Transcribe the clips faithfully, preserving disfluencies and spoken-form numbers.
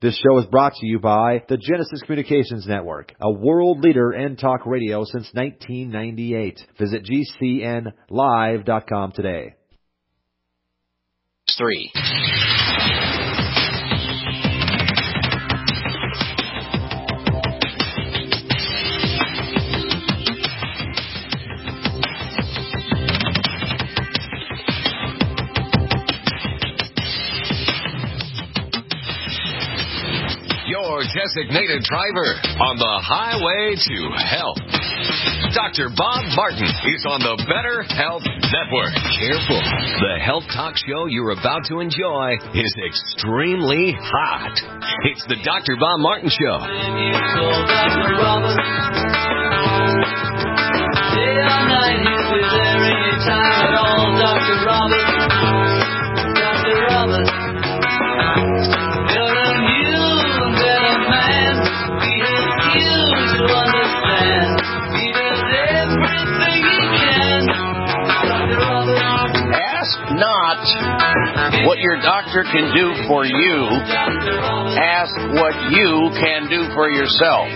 This show is brought to you by the Genesis Communications Network, a world leader in talk radio since nineteen ninety-eight. Visit G C N live dot com today. Three. Your designated driver on the highway to health. Doctor Bob Martin is on the Better Health Network. Careful. The health talk show you're about to enjoy is extremely hot. It's the Doctor Bob Martin Show. Day or night, he'll be there anytime at all. Doctor Robert. Doctor Robert. You're a new and better man. He has you to understand. He does everything he can. Doctor Robert. Ask not what your doctor can do for you. Ask what you can do for yourself.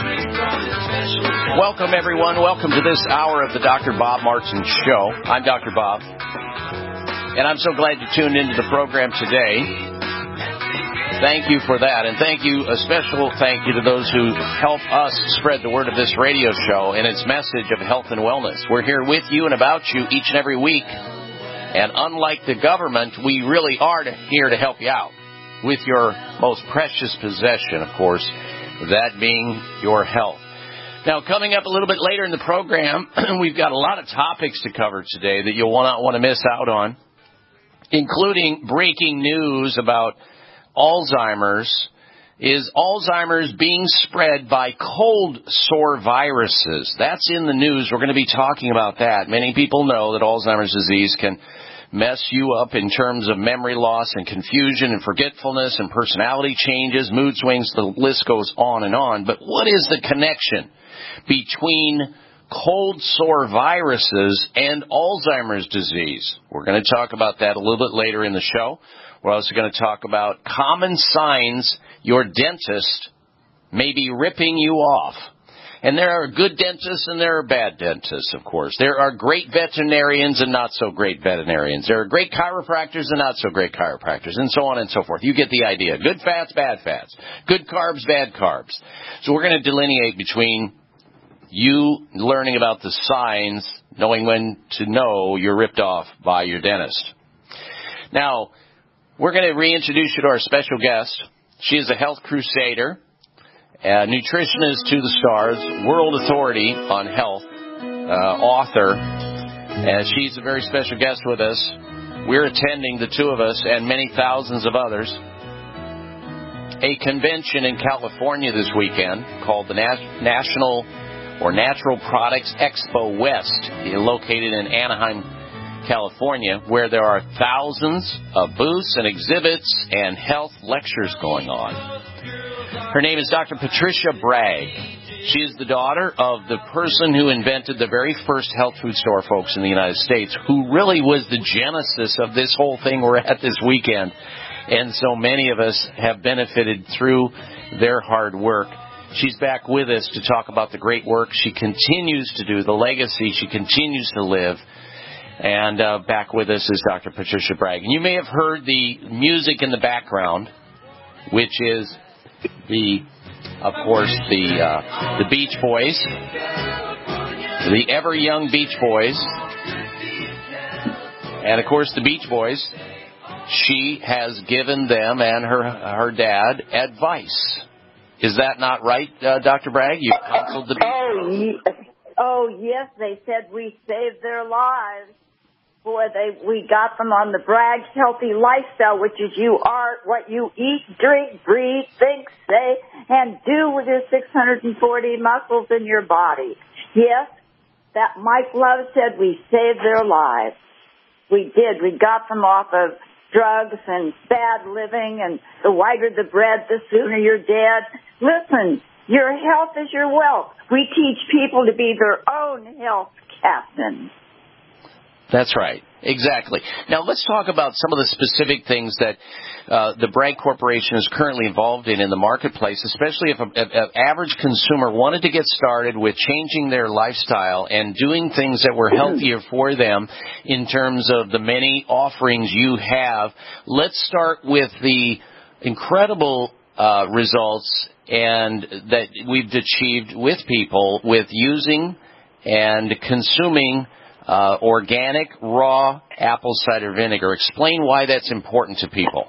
Welcome, everyone. Welcome to this hour of the Doctor Bob Martin Show. I'm Doctor Bob, and I'm so glad you tuned into the program today. Thank you for that, and thank you, a special thank you to those who help us spread the word of this radio show and its message of health and wellness. We're here with you and about you each and every week, and unlike the government, we really are here to help you out with your most precious possession, of course, that being your health. Now, coming up a little bit later in the program, we've got a lot of topics to cover today that you'll not want to miss out on, including breaking news about Alzheimer's. Is Alzheimer's being spread by cold sore viruses? That's in the news. We're going to be talking about that. Many people know that Alzheimer's disease can mess you up in terms of memory loss and confusion and forgetfulness and personality changes, mood swings, the list goes on and on. But what is the connection between cold sore viruses and Alzheimer's disease? We're going to talk about that a little bit later in the show. We're also going to talk about common signs your dentist may be ripping you off. And there are good dentists and there are bad dentists, of course. There are great veterinarians and not so great veterinarians. There are great chiropractors and not so great chiropractors, and so on and so forth. You get the idea. Good fats, bad fats. Good carbs, bad carbs. So we're going to delineate between you learning about the signs, knowing when to know you're ripped off by your dentist. Now, we're going to reintroduce you to our special guest. She is a health crusader, a nutritionist to the stars, world authority on health, uh, author, and she's a very special guest with us. We're attending, the two of us and many thousands of others, a convention in California this weekend called the Nas- National or Natural Products Expo West, located in Anaheim, California, where there are thousands of booths and exhibits and health lectures going on. Her name is Doctor Patricia Bragg. She is the daughter of the person who invented the very first health food store, folks, in the United States, who really was the genesis of this whole thing we're at this weekend. And so many of us have benefited through their hard work. She's back with us to talk about the great work she continues to do, the legacy she continues to live. And uh, back with us is Doctor Patricia Bragg. And you may have heard the music in the background, which is the, of course, the uh, the Beach Boys, the ever young Beach Boys, and of course the Beach Boys. She has given them and her her dad advice. Is that not right, uh, Doctor Bragg? You counseled the Beach Boys. Oh, yes. Oh, yes. They said we saved their lives. Boy, they we got them on the Bragg healthy lifestyle, which is you are what you eat, drink, breathe, think, say, and do with your six hundred forty muscles in your body. Yes, that Mike Love said we saved their lives. We did. We got them off of drugs and bad living, and the whiter the bread, the sooner you're dead. Listen, your health is your wealth. We teach people to be their own health captain. That's right. Exactly. Now, let's talk about some of the specific things that uh, the Bragg Corporation is currently involved in in the marketplace, especially if an average consumer wanted to get started with changing their lifestyle and doing things that were healthier for them in terms of the many offerings you have. Let's start with the incredible uh, results and that we've achieved with people with using and consuming Uh, organic, raw apple cider vinegar. Explain why that's important to people.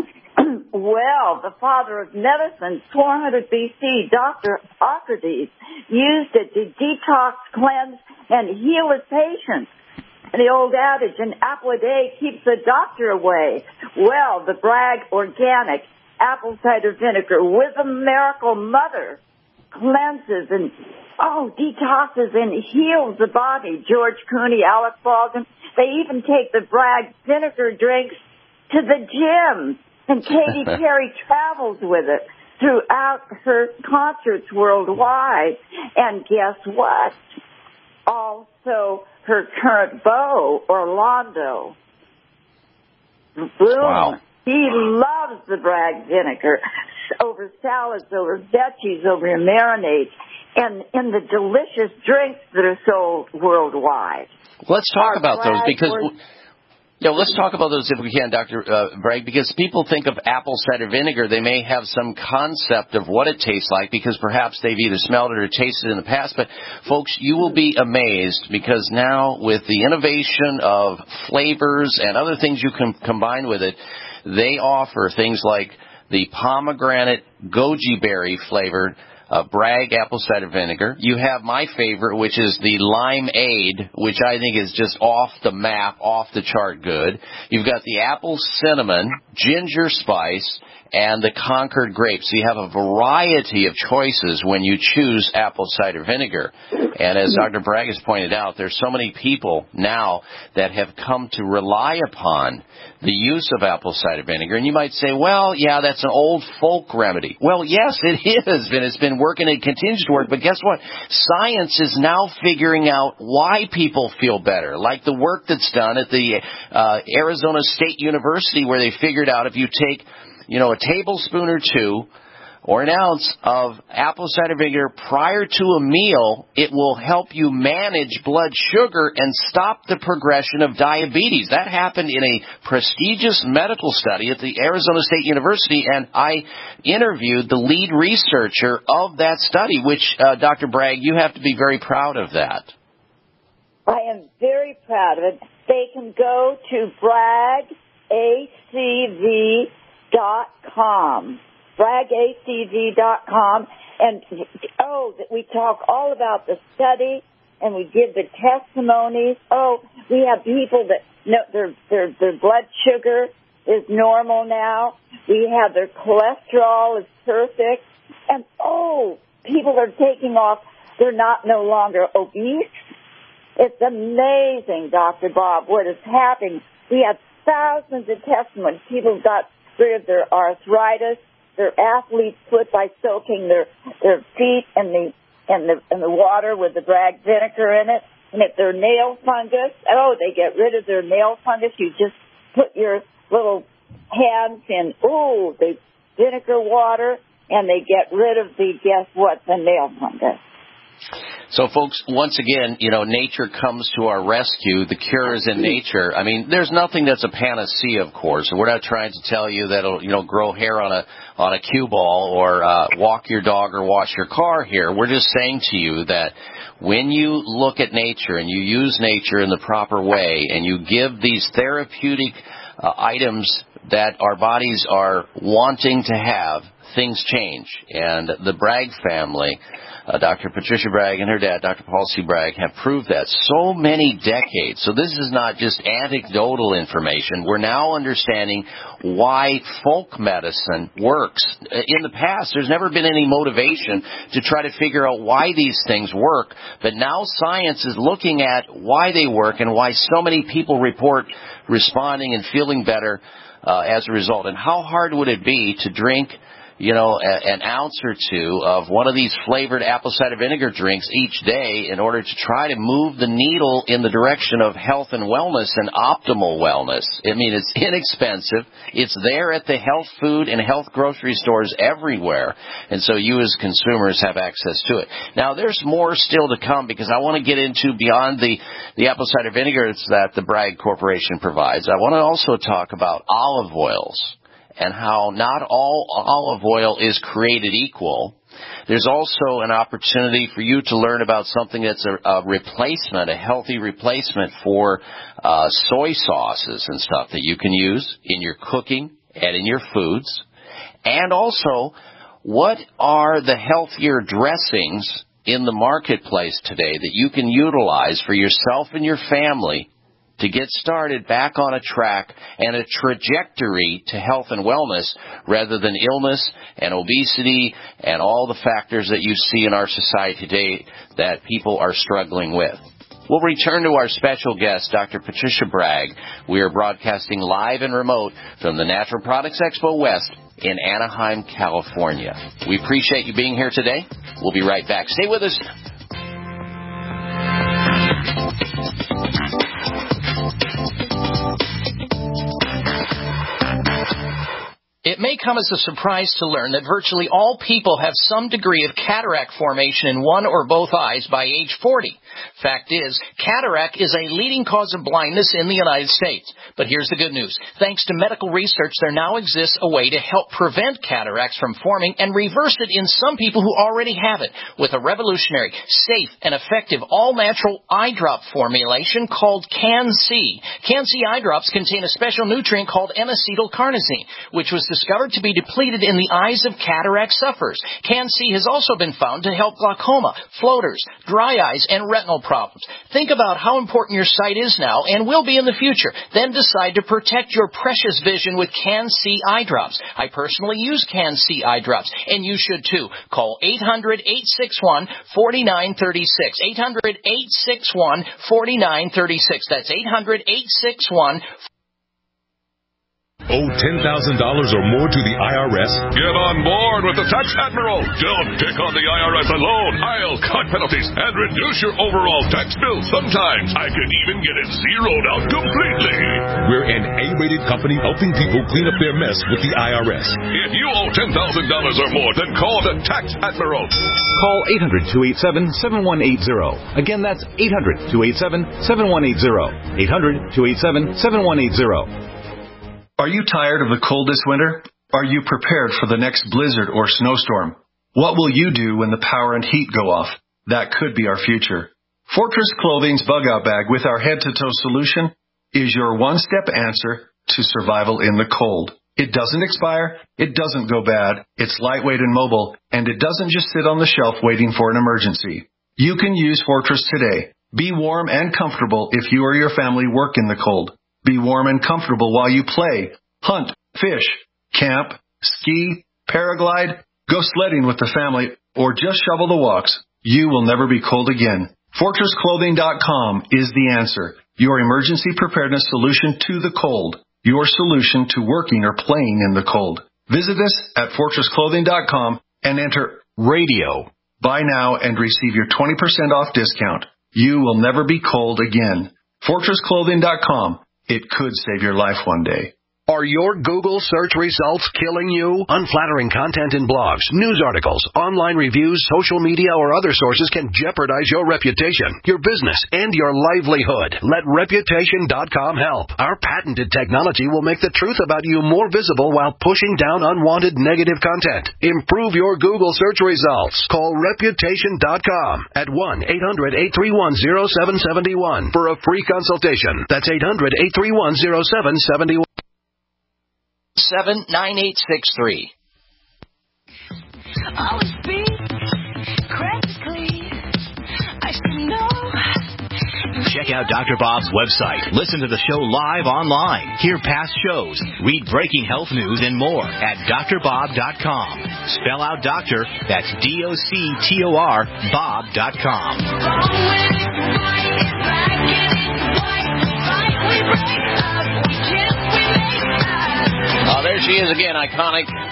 Well, the father of medicine, four hundred B C, Doctor Hippocrates, used it to detox, cleanse, and heal his patients. The old adage, an apple a day keeps the doctor away. Well, the Bragg Organic Apple Cider Vinegar with a Miracle Mother cleanses and, oh, detoxes and heals the body. George Clooney, Alec Baldwin, they even take the Bragg vinegar drinks to the gym. And Katy Perry travels with it throughout her concerts worldwide. And guess what? Also, her current beau, Orlando Bloom. Wow. He loves the Bragg vinegar over salads, over veggies, over marinades, and in the delicious drinks that are sold worldwide. Let's talk Our about those Bragg because, or- yeah, let's talk about those if we can, Doctor Uh, Bragg, because people think of apple cider vinegar. They may have some concept of what it tastes like because perhaps they've either smelled it or tasted it in the past. But, folks, you will be amazed because now with the innovation of flavors and other things you can combine with it, they offer things like the pomegranate goji berry flavored uh, Bragg apple cider vinegar. You have my favorite, which is the limeade, which I think is just off the map, off the chart good. You've got the apple cinnamon, ginger spice, and the Concord grape. So you have a variety of choices when you choose apple cider vinegar. And as Doctor Bragg has pointed out, there's so many people now that have come to rely upon the use of apple cider vinegar. And you might say, well, yeah, that's an old folk remedy. Well, yes, it is, and it's been working and it continues to work. But guess what? Science is now figuring out why people feel better, like the work that's done at the uh, Arizona State University where they figured out if you take you know, a tablespoon or two or an ounce of apple cider vinegar prior to a meal, it will help you manage blood sugar and stop the progression of diabetes. That happened in a prestigious medical study at the Arizona State University, and I interviewed the lead researcher of that study, which, uh, Doctor Bragg, you have to be very proud of that. I am very proud of it. They can go to Bragg A C V dot com, Bragg A C V dot com, and oh, we talk all about the study, and we give the testimonies. Oh, we have people that no, their their their blood sugar is normal now. We have their cholesterol is perfect, and oh, people are taking off. They're not no longer obese. It's amazing, Doctor Bob, what is happening. We have thousands of testimonies. People got rid of their arthritis, their athlete's foot by soaking their their feet in the in the in the water with the Bragg vinegar in it. And if they're nail fungus, oh, they get rid of their nail fungus. You just put your little hands in, ooh, the vinegar water, and they get rid of the, guess what, the nail fungus. So, folks, once again, you know, nature comes to our rescue. The cure is in nature. I mean, there's nothing that's a panacea, of course. We're not trying to tell you that it'll, you know, grow hair on a on a cue ball or uh, walk your dog or wash your car here. We're just saying to you that when you look at nature and you use nature in the proper way and you give these therapeutic uh, items that our bodies are wanting to have, things change. And the Bragg family, Uh, Doctor Patricia Bragg and her dad, Doctor Paul C. Bragg, have proved that so many decades. So this is not just anecdotal information. We're now understanding why folk medicine works. In the past, there's never been any motivation to try to figure out why these things work. But now science is looking at why they work and why so many people report responding and feeling better uh, as a result. And how hard would it be to drink you know, a, an ounce or two of one of these flavored apple cider vinegar drinks each day in order to try to move the needle in the direction of health and wellness and optimal wellness. I mean, it's inexpensive. It's there at the health food and health grocery stores everywhere. And so you as consumers have access to it. Now, there's more still to come because I want to get into beyond the, the apple cider vinegars that the Bragg Corporation provides. I want to also talk about olive oils and how not all olive oil is created equal. There's also an opportunity for you to learn about something that's a, a replacement, a healthy replacement for uh, soy sauces and stuff that you can use in your cooking and in your foods. And also, what are the healthier dressings in the marketplace today that you can utilize for yourself and your family to get started back on a track and a trajectory to health and wellness rather than illness and obesity and all the factors that you see in our society today that people are struggling with. We'll return to our special guest, Doctor Patricia Bragg. We are broadcasting live and remote from the Natural Products Expo West in Anaheim, California. We appreciate you being here today. We'll be right back. Stay with us. It may come as a surprise to learn that virtually all people have some degree of cataract formation in one or both eyes by age forty. Fact is, cataract is a leading cause of blindness in the United States. But here's the good news. Thanks to medical research, there now exists a way to help prevent cataracts from forming and reverse it in some people who already have it with a revolutionary, safe, and effective all-natural eye drop formulation called Can-C. Can-C eye drops contain a special nutrient called N-acetylcarnosine, which was discovered to be depleted in the eyes of cataract sufferers. Can-C has also been found to help glaucoma, floaters, dry eyes, and retinal problems. Think about how important your sight is now and will be in the future. Then decide to protect your precious vision with Can-C eye drops. I personally use Can-C eye drops, and you should too. Call eight hundred, eight six one, four nine three six. eight hundred, eight six one, four nine three six. That's eight hundred, eight six one, Owe ten thousand dollars or more to the I R S? Get on board with the Tax Admiral. Don't take on the I R S alone. I'll cut penalties and reduce your overall tax bill. Sometimes I can even get it zeroed out completely. We're an A-rated company helping people clean up their mess with the I R S. If you owe ten thousand dollars or more, then call the Tax Admiral. Call eight hundred, two eight seven, seven one eight zero. Again, that's eight hundred, two eight seven, seven one eight zero. eight hundred, two eight seven, seven one eight zero. Are you tired of the cold this winter? Are you prepared for the next blizzard or snowstorm? What will you do when the power and heat go off? That could be our future. Fortress Clothing's Bug Out Bag with our head-to-toe solution is your one-step answer to survival in the cold. It doesn't expire, it doesn't go bad, it's lightweight and mobile, and it doesn't just sit on the shelf waiting for an emergency. You can use Fortress today. Be warm and comfortable if you or your family work in the cold. Be warm and comfortable while you play, hunt, fish, camp, ski, paraglide, go sledding with the family, or just shovel the walks. You will never be cold again. Fortress Clothing dot com is the answer. Your emergency preparedness solution to the cold. Your solution to working or playing in the cold. Visit us at Fortress Clothing dot com and enter radio. Buy now and receive your twenty percent off discount. You will never be cold again. Fortress Clothing dot com. It could save your life one day. Are your Google search results killing you? Unflattering content in blogs, news articles, online reviews, social media, or other sources can jeopardize your reputation, your business, and your livelihood. Let Reputation dot com help. Our patented technology will make the truth about you more visible while pushing down unwanted negative content. Improve your Google search results. Call Reputation dot com at one eight hundred, eight three one, zero seven seven one for a free consultation. That's eight hundred, eight three one, zero seven seven one. seven nine eight six three. Always be critically. I should know. Check out Doctor Bob's website. Listen to the show live online. Hear past shows. Read breaking health news and more at D R bob dot com. Spell out doctor. That's D O C T O R Bob dot com. Uh, there she is again, iconic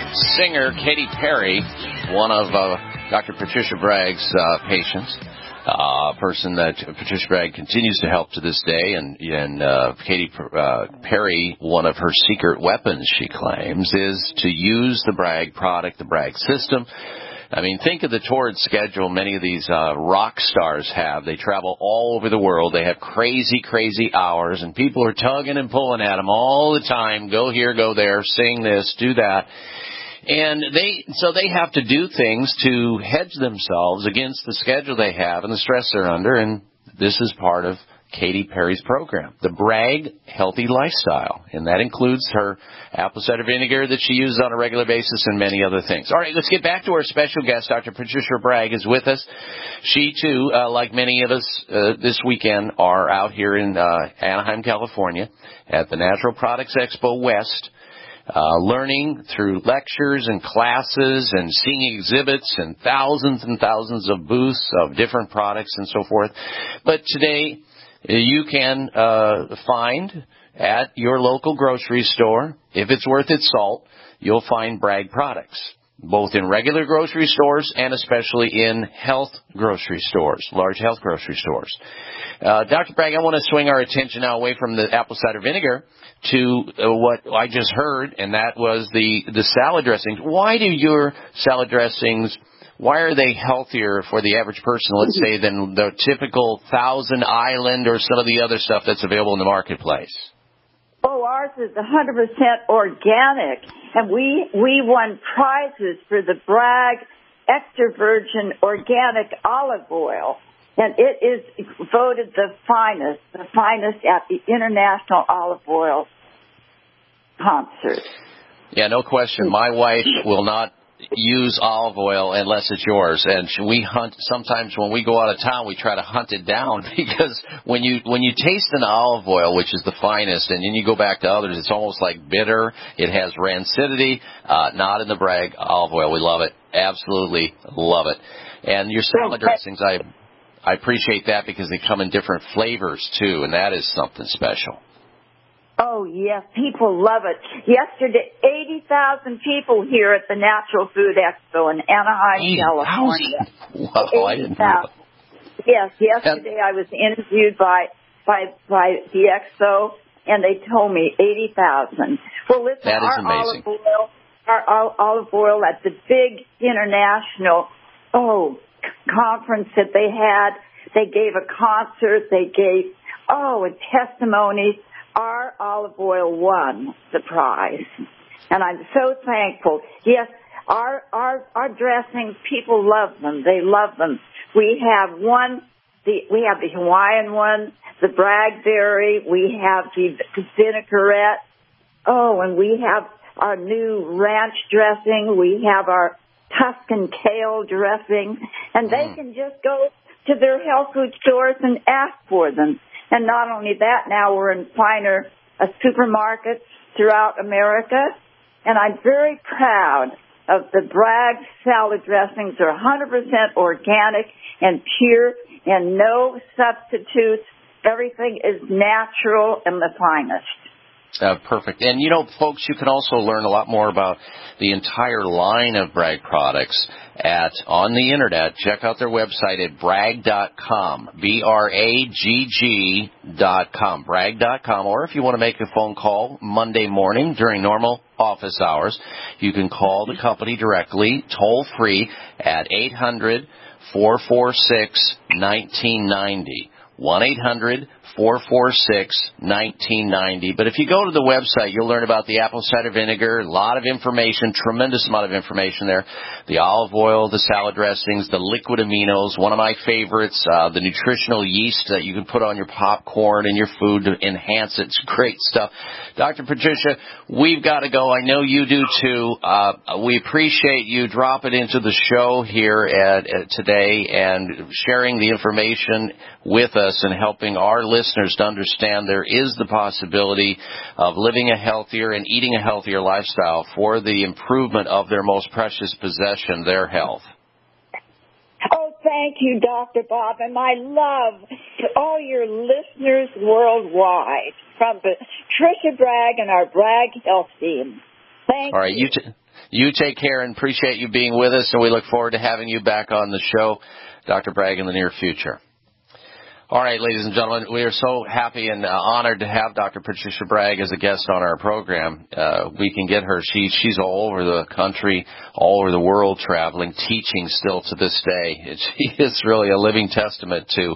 singer Katy Perry, one of uh, Doctor Patricia Bragg's uh, patients, a uh, person that Patricia Bragg continues to help to this day, and, and uh, Katy uh, Perry, one of her secret weapons, she claims, is to use the Bragg product, the Bragg system. I mean, think of the torrid schedule many of these uh, rock stars have. They travel all over the world. They have crazy, crazy hours, and people are tugging and pulling at them all the time. Go here, go there, sing this, do that. And they, so they have to do things to hedge themselves against the schedule they have and the stress they're under, and this is part of Katy Perry's program, the Bragg Healthy Lifestyle, and that includes her apple cider vinegar that she uses on a regular basis and many other things. All right, let's get back to our special guest. Doctor Patricia Bragg is with us. She, too, uh, like many of us uh, this weekend, are out here in uh, Anaheim, California at the Natural Products Expo West, uh, learning through lectures and classes and seeing exhibits and thousands and thousands of booths of different products and so forth. But today, you can uh, find at your local grocery store, if it's worth its salt, you'll find Bragg products, both in regular grocery stores and especially in health grocery stores, large health grocery stores. Uh, Doctor Bragg, I want to swing our attention now away from the apple cider vinegar to uh, what I just heard, and that was the, the salad dressings. Why do your salad dressings Why are they healthier for the average person, let's say, than the typical Thousand Island or some of the other stuff that's available in the marketplace? Oh, ours is one hundred percent organic, and we we won prizes for the Bragg Extra Virgin Organic Olive Oil, and it is voted the finest, the finest at the International Olive Oil Concert. Yeah, no question. My wife will not use olive oil unless it's yours, and we hunt. Sometimes when we go out of town, we try to hunt it down, because when you when you taste an olive oil, which is the finest, and then you go back to others, it's almost like bitter. It has rancidity. Uh, not in the Bragg olive oil. We love it, absolutely love it. And your salad dressings, I I appreciate that, because they come in different flavors too, and that is something special. Oh, yes, people love it. Yesterday, eighty thousand people here at the Natural Food Expo in Anaheim, California. Wow, I didn't know that. Yes, yesterday I was interviewed by, by, by the Expo, and they told me eighty thousand. Well, listen, that is our amazing. olive oil, our olive oil at the big international, oh, conference that they had, they gave a concert, they gave, oh, and testimonies. Our olive oil won the prize, and I'm so thankful. Yes, our our our dressings, people love them. They love them. We have one, the we have the Hawaiian one, the Bragberry. We have the, the vinaigrette. Oh, and we have our new ranch dressing. We have our Tuscan kale dressing, and they mm. can just go to their health food stores and ask for them. And not only that, now we're in finer uh, supermarkets throughout America. And I'm very proud of the Bragg salad dressings. They're one hundred percent organic and pure and no substitutes. Everything is natural and the finest. Uh, perfect. And, you know, folks, you can also learn a lot more about the entire line of Bragg products at on the Internet. Check out their website at bragg dot com, B R A G G dot com, bragg dot com. Or if you want to make a phone call Monday morning during normal office hours, you can call the company directly, toll-free, at eight hundred, four four six, nineteen ninety. one eight hundred, four four six, nineteen ninety. But if you go to the website, you'll learn about the apple cider vinegar, a lot of information, tremendous amount of information there. The olive oil, the salad dressings, the liquid aminos, one of my favorites, uh, the nutritional yeast that you can put on your popcorn and your food to enhance it. It's great stuff. Doctor Patricia, we've got to go. I know you do too. Uh, we appreciate you dropping into the show here at, at today and sharing the information with us and helping our listeners to understand there is the possibility of living a healthier and eating a healthier lifestyle for the improvement of their most precious possession, their health. Oh, thank you, Doctor Bob, and my love to all your listeners worldwide from Patricia Bragg and our Bragg Health Team. Thank all right, you. you, t- You take care and appreciate you being with us, and we look forward to having you back on the show, Doctor Bragg, in the near future. All right, ladies and gentlemen, we are so happy and uh, honored to have Doctor Patricia Bragg as a guest on our program. Uh, we can get her. She, she's all over the country, all over the world traveling, teaching still to this day. She is really a living testament to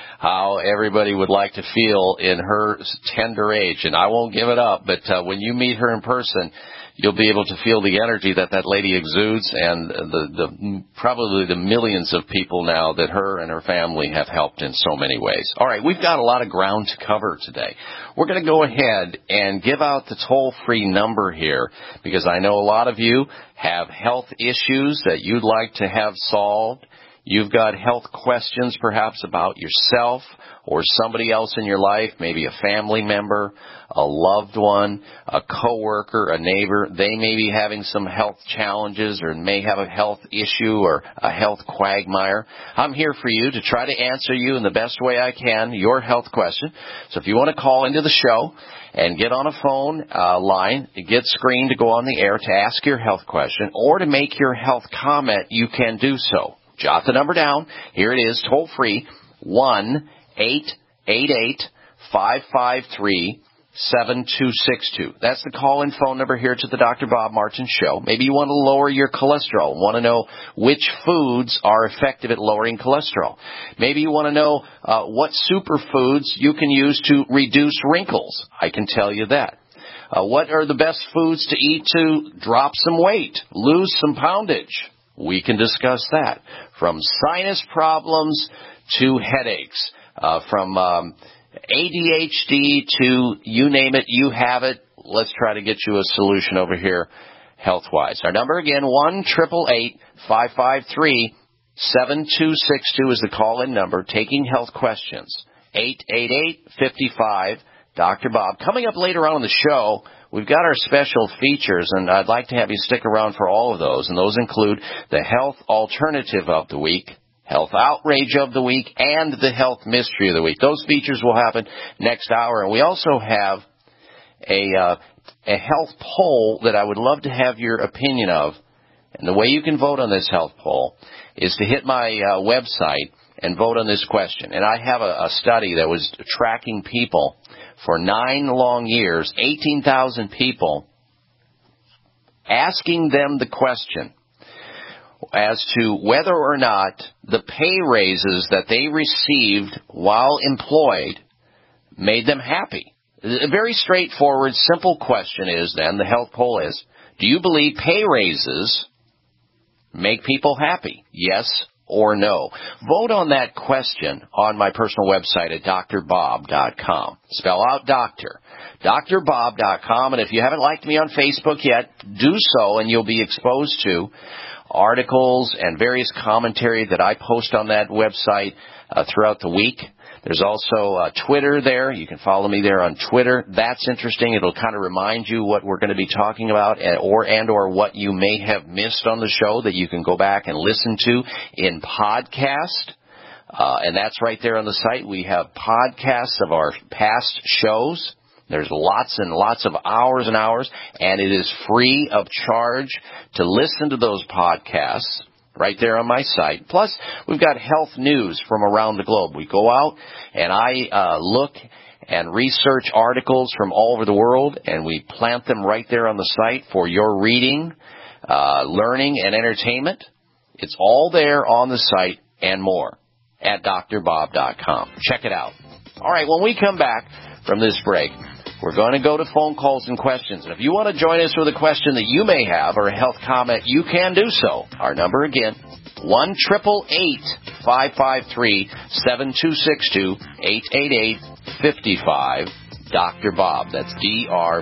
how everybody would like to feel in her tender age. And I won't give it up, but uh, when you meet her in person, you'll be able to feel the energy that that lady exudes, and the, the probably the millions of people now that her and her family have helped in so many ways. All right, we've got a lot of ground to cover today. We're going to go ahead and give out the toll-free number here, because I know a lot of you have health issues that you'd like to have solved. You've got health questions perhaps about yourself or somebody else in your life, maybe a family member, a loved one, a coworker, a neighbor. They may be having some health challenges or may have a health issue or a health quagmire. I'm here for you to try to answer you in the best way I can, your health question. So if you want to call into the show and get on a phone uh, line, get screened to go on the air to ask your health question or to make your health comment, you can do so. Jot the number down. Here it is, toll free, one eight eight eight, five five three, seven two six two. That's the call-in phone number here to the Doctor Bob Martin Show. Maybe you want to lower your cholesterol, want to know which foods are effective at lowering cholesterol. Maybe you want to know uh, what superfoods you can use to reduce wrinkles. I can tell you that. Uh, what are the best foods to eat to drop some weight, lose some poundage? We can discuss that. From sinus problems to headaches, uh, from um, A D H D to you name it, you have it. Let's try to get you a solution over here health-wise. Our number again, one eight eight eight, five five three, seven two six two is the call-in number, taking health questions. eight eight eight, five five, Doctor Bob. Coming up later on in the show, we've got our special features, and I'd like to have you stick around for all of those. And those include the health alternative of the week, health outrage of the week, and the health mystery of the week. Those features will happen next hour. And we also have a, uh, a health poll that I would love to have your opinion of. And the way you can vote on this health poll is to hit my uh, website and vote on this question. And I have a, a study that was tracking people for nine long years, eighteen thousand people, asking them the question as to whether or not the pay raises that they received while employed made them happy. A very straightforward, simple question is then, the health poll is, do you believe pay raises make people happy? Yes or no? Vote on that question on my personal website at D R bob dot com. Spell out doctor. D R bob dot com. And if you haven't liked me on Facebook yet, do so, and you'll be exposed to articles and various commentary that I post on that website uh, throughout the week. There's also uh, Twitter there. You can follow me there on Twitter. That's interesting. It'll kind of remind you what we're going to be talking about, and or, and or what you may have missed on the show that you can go back and listen to in podcast. Uh, and that's right there on the site. We have podcasts of our past shows. There's lots and lots of hours and hours, and it is free of charge to listen to those podcasts right there on my site. Plus, we've got health news from around the globe. We go out, and I uh, look and research articles from all over the world, and we plant them right there on the site for your reading, uh, learning, and entertainment. It's all there on the site and more at D R bob dot com. Check it out. All right, when we come back from this break, we're going to go to phone calls and questions. And if you want to join us with a question that you may have or a health comment, you can do so. Our number again, one eight eight eight, five five three, seven two six two, eight eight eight, five five, Doctor Bob. That's D R.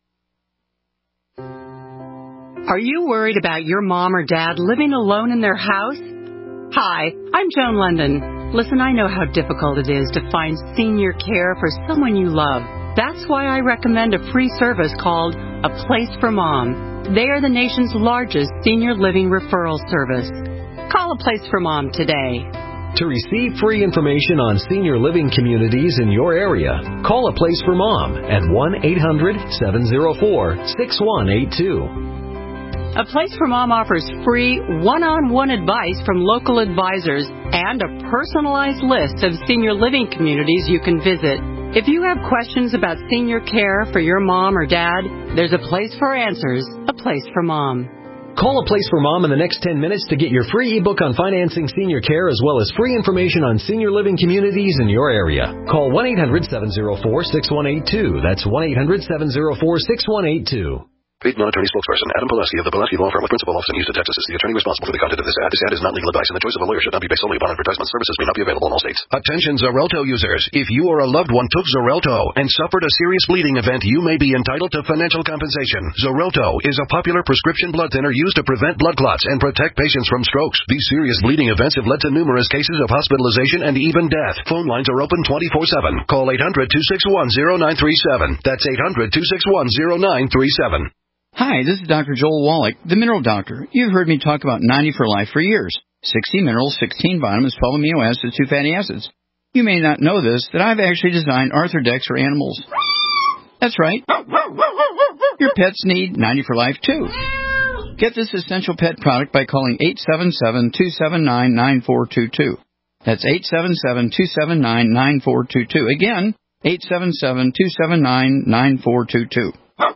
Are you worried about your mom or dad living alone in their house? Hi, I'm Joan London. Listen, I know how difficult it is to find senior care for someone you love. That's why I recommend a free service called A Place for Mom. They are the nation's largest senior living referral service. Call A Place for Mom today. To receive free information on senior living communities in your area, call A Place for Mom at one eight hundred, seven oh four, six one eight two. A Place for Mom offers free one-on-one advice from local advisors and a personalized list of senior living communities you can visit. If you have questions about senior care for your mom or dad, there's a place for answers, A Place for Mom. Call A Place for Mom in the next ten minutes to get your free ebook on financing senior care as well as free information on senior living communities in your area. Call one eight hundred seven oh four six one eight two. That's one eight hundred seven oh four six one eight two. Paid non-attorney spokesperson Adam Pileski of the Pileski Law Firm with principal office in Houston, Texas is the attorney responsible for the content of this ad. This ad is not legal advice, and the choice of a lawyer should not be based solely upon advertisement. Services may not be available in all states. Attention Xarelto users. If you or a loved one took Xarelto and suffered a serious bleeding event, you may be entitled to financial compensation. Xarelto is a popular prescription blood thinner used to prevent blood clots and protect patients from strokes. These serious bleeding events have led to numerous cases of hospitalization and even death. Phone lines are open twenty-four seven. Call eight hundred two six one oh nine three seven. That's eight hundred two six one oh nine three seven. Hi, this is Doctor Joel Wallach, the Mineral Doctor. You've heard me talk about ninety for Life for years. sixty minerals, sixteen vitamins, twelve amino acids, two fatty acids. You may not know this, that I've actually designed Arthrodex for animals. That's right. Your pets need ninety for Life, too. Get this essential pet product by calling eight seven seven, two seven nine, nine four two two. That's eight seven seven, two seven nine, nine four two two. Again, eight seven seven, two seven nine, nine four two two.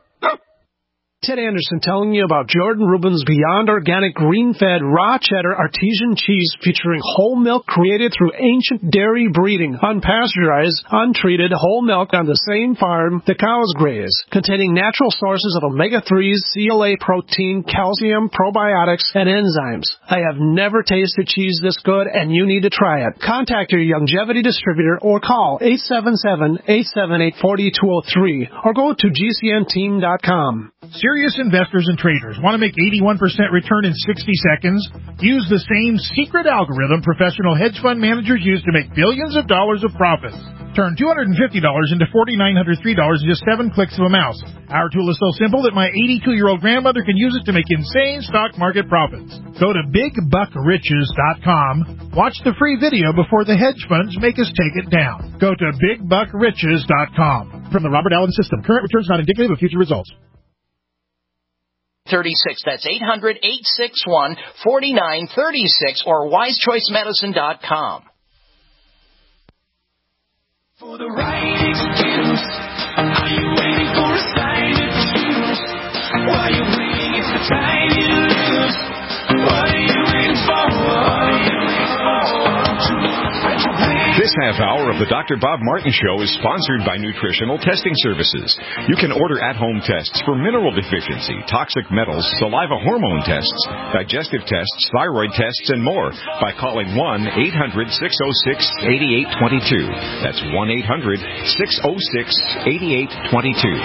Ted Anderson telling you about Jordan Rubin's Beyond Organic Green-Fed Raw Cheddar Artesian Cheese featuring whole milk created through ancient dairy breeding, unpasteurized, untreated whole milk on the same farm the cows graze, containing natural sources of omega threes, C L A protein, calcium, probiotics, and enzymes. I have never tasted cheese this good, and you need to try it. Contact your Longevity distributor or call eight seven seven, eight seven eight, four two zero three or go to G C N team dot com. Serious investors and traders want to make eighty-one percent return in sixty seconds? Use the same secret algorithm professional hedge fund managers use to make billions of dollars of profits. Turn two hundred fifty dollars into four thousand nine hundred three dollars in just seven clicks of a mouse. Our tool is so simple that my eighty-two-year-old grandmother can use it to make insane stock market profits. Go to big buck riches dot com. Watch the free video before the hedge funds make us take it down. Go to big buck riches dot com. From the Robert Allen System, current returns not indicative of future results. thirty-six. That's eight hundred, eight six one, four nine three six or wise choice medicine dot com. For the right excuse, are you waiting for a sign to choose? While you're waiting, it's the time you lose. What are you waiting for? What are you waiting for? This half hour of the Doctor Bob Martin Show is sponsored by Nutritional Testing Services. You can order at-home tests for mineral deficiency, toxic metals, saliva hormone tests, digestive tests, thyroid tests, and more by calling one eight hundred, six oh six, eight eight two two. That's one eight hundred, six oh six, eight eight two two.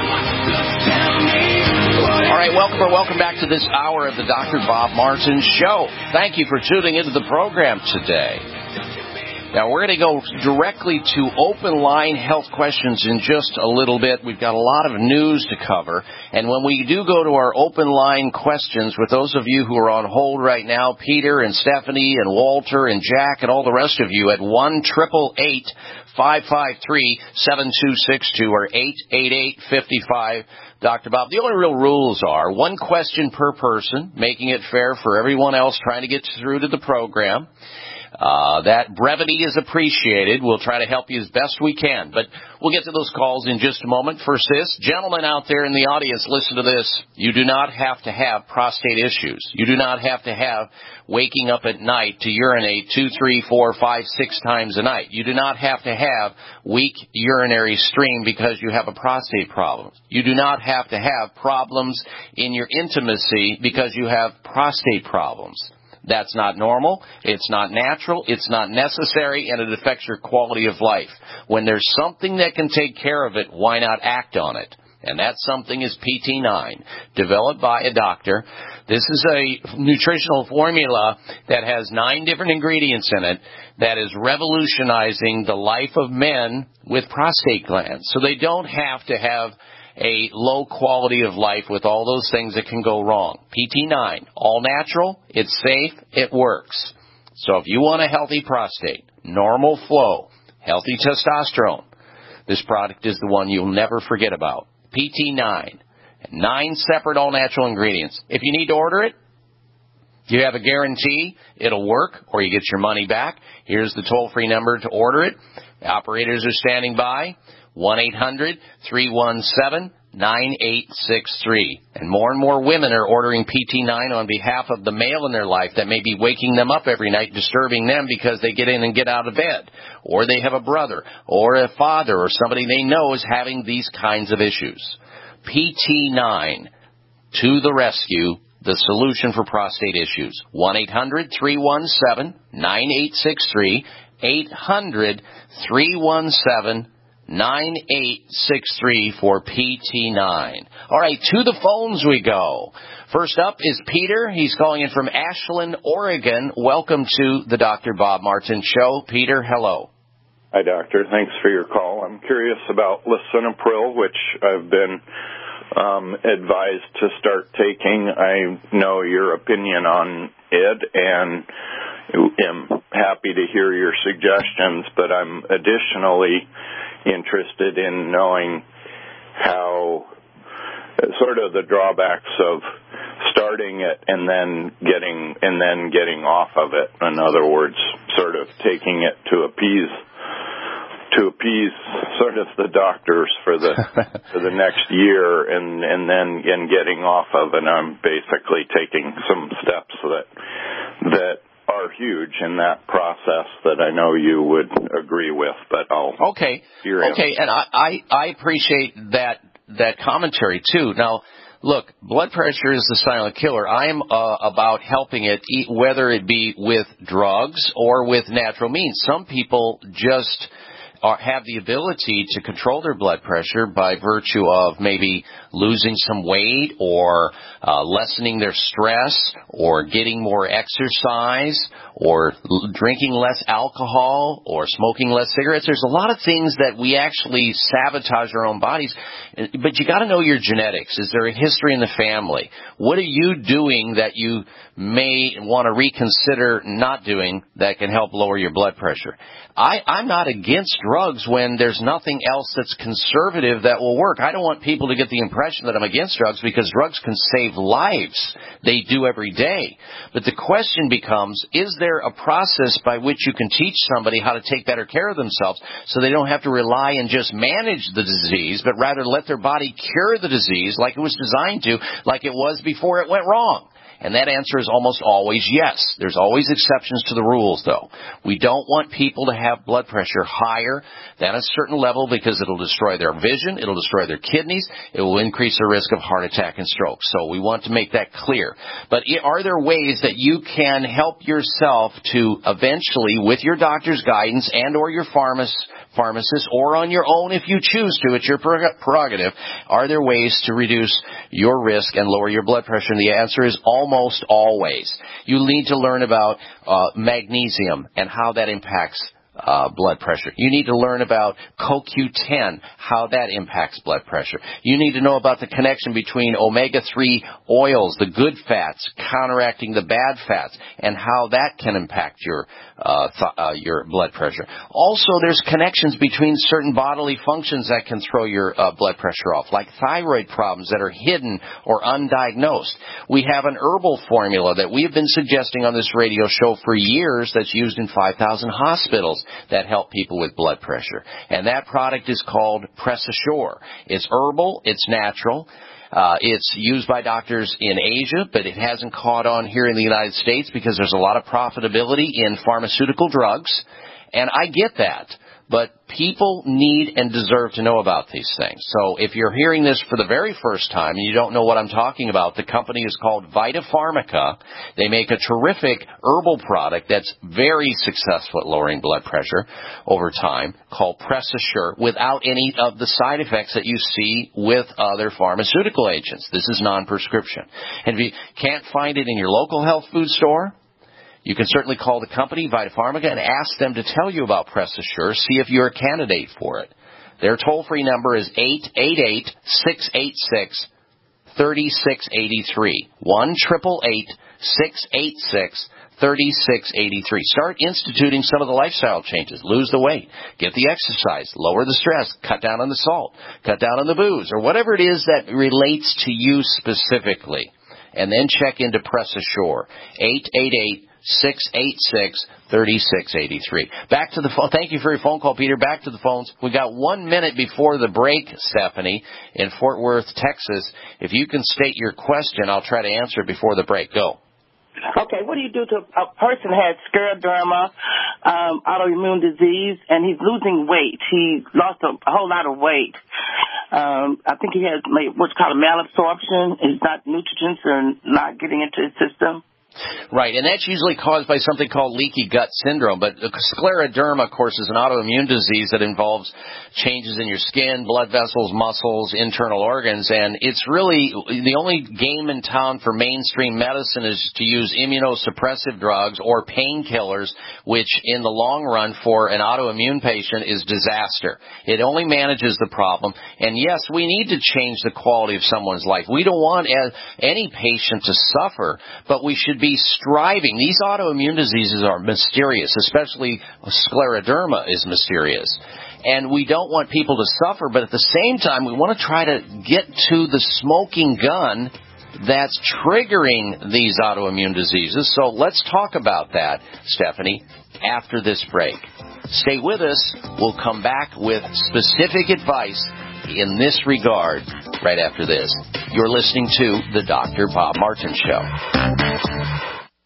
All right, welcome or welcome back to this hour of the Doctor Bob Martin Show. Thank you for tuning into the program today. Now, we're going to go directly to open line health questions in just a little bit. We've got a lot of news to cover. And when we do go to our open line questions, with those of you who are on hold right now, Peter and Stephanie and Walter and Jack and all the rest of you at one eight eight eight, five five three, seven two six two or eight eight eight, five five, Doctor Bob. The only real rules are one question per person, making it fair for everyone else trying to get through to the program. Uh, that brevity is appreciated. We'll try to help you as best we can. But we'll get to those calls in just a moment. First this, gentlemen out there in the audience, listen to this. You do not have to have prostate issues. You do not have to have waking up at night to urinate two, three, four, five, six times a night. You do not have to have weak urinary stream because you have a prostate problem. You do not have to have problems in your intimacy because you have prostate problems. That's not normal, it's not natural, it's not necessary, and it affects your quality of life. When there's something that can take care of it, why not act on it? And that something is P T nine, developed by a doctor. This is a nutritional formula that has nine different ingredients in it that is revolutionizing the life of men with prostate glands. So they don't have to have a low quality of life with all those things that can go wrong. P T nine, all natural, it's safe, it works. So if you want a healthy prostate, normal flow, healthy testosterone, this product is the one you'll never forget about. P T nine. Nine separate all-natural ingredients. If you need to order it, you have a guarantee it'll work or you get your money back. Here's the toll-free number to order it. The operators are standing by. one eight hundred three one seven nine eight six three. And more and more women are ordering P T nine on behalf of the male in their life that may be waking them up every night, disturbing them because they get in and get out of bed. Or they have a brother or a father or somebody they know is having these kinds of issues. P T nine, to the rescue, the solution for prostate issues. one eight hundred three one seven nine eight six three, eight hundred three one seven nine eight six three for P T nine. All right, to the phones we go. First up is Peter. He's calling in from Ashland, Oregon. Welcome to the Doctor Bob Martin Show. Peter, hello. Hi, Doctor. Thanks for your call. I'm curious about Lisinopril, which I've been um, advised to start taking. I know your opinion on it and am happy to hear your suggestions, but I'm additionally interested in knowing how sort of the drawbacks of starting it and then getting and then getting off of it. In other words, sort of taking it to appease to appease sort of the doctors for the for the next year, and and then and getting off of it. I'm basically taking some steps that that are huge in that process that I know you would agree with, but I'll okay hear okay, and I, I I appreciate that that commentary too. Now, look, blood pressure is the silent killer. I am uh, about helping it, whether it be with drugs or with natural means. Some people just Are, have the ability to control their blood pressure by virtue of maybe losing some weight or uh, lessening their stress or getting more exercise or l- drinking less alcohol or smoking less cigarettes. There's a lot of things that we actually sabotage our own bodies, but you got to know your genetics. Is there a history in the family? What are you doing that you may want to reconsider not doing that can help lower your blood pressure? I, I'm not against drugs when there's nothing else that's conservative that will work. I don't want people to get the impression that I'm against drugs because drugs can save lives. They do every day. But the question becomes, is there a process by which you can teach somebody how to take better care of themselves so they don't have to rely and just manage the disease, but rather let their body cure the disease like it was designed to, like it was before it went wrong? And that answer is almost always yes. There's always exceptions to the rules, though. We don't want people to have blood pressure higher than a certain level because it'll destroy their vision, it'll destroy their kidneys, it will increase their risk of heart attack and stroke. So we want to make that clear. But are there ways that you can help yourself to eventually, with your doctor's guidance and or your pharmacist, pharmacist, or on your own if you choose to, it's your prerogative, are there ways to reduce your risk and lower your blood pressure? And the answer is almost always. You need to learn about uh, magnesium and how that impacts Uh, blood pressure. You need to learn about C O Q ten, how that impacts blood pressure. You need to know about the connection between omega three oils, the good fats, counteracting the bad fats, and how that can impact your uh, th- uh, your blood pressure. Also, there's connections between certain bodily functions that can throw your uh, blood pressure off, like thyroid problems that are hidden or undiagnosed. We have an herbal formula that we have been suggesting on this radio show for years that's used in five thousand hospitals that help people with blood pressure. And that product is called Press Assure. It's herbal, it's natural. Uh, it's used by doctors in Asia, but it hasn't caught on here in the United States because there's a lot of profitability in pharmaceutical drugs. And I get that. But people need and deserve to know about these things. So if you're hearing this for the very first time and you don't know what I'm talking about, the company is called Vita Pharmica. They make a terrific herbal product that's very successful at lowering blood pressure over time called Press Assure without any of the side effects that you see with other pharmaceutical agents. This is non-prescription. And if you can't find it in your local health food store, you can certainly call the company, Vita Pharmica, and ask them to tell you about Press Assure, see if you're a candidate for it. Their toll-free number is eight eight eight, six eight six, three six eight three, one eight eight eight, six eight six, thirty-six eighty-three. Start instituting some of the lifestyle changes. Lose the weight. Get the exercise. Lower the stress. Cut down on the salt. Cut down on the booze. Or whatever it is that relates to you specifically. And then check into Press Assure. eight eight eight, six eight six, three six eight three. Back to the phone. Thank you for your phone call, Peter. Back to the phones. We got one minute before the break, Stephanie, in Fort Worth, Texas. If you can state your question, I'll try to answer it before the break. Go. Okay, what do you do to a person who has scleroderma, um, autoimmune disease, and he's losing weight? He lost a, a whole lot of weight. Um, I think he has what's called a malabsorption. He's not nutrients are not getting into his system. Right, and that's usually caused by something called leaky gut syndrome. But scleroderma, of course, is an autoimmune disease that involves changes in your skin, blood vessels, muscles, internal organs. And it's really the only game in town for mainstream medicine is to use immunosuppressive drugs or painkillers, which in the long run for an autoimmune patient is disaster. It only manages the problem. And yes, we need to change the quality of someone's life. We don't want any patient to suffer, but we should be striving. These autoimmune diseases are mysterious, especially scleroderma is mysterious. And we don't want people to suffer, but at the same time, we want to try to get to the smoking gun that's triggering these autoimmune diseases. So let's talk about that, Stephanie, after this break. Stay with us. We'll come back with specific advice in this regard right after this. You're listening to the Doctor Bob Martin Show.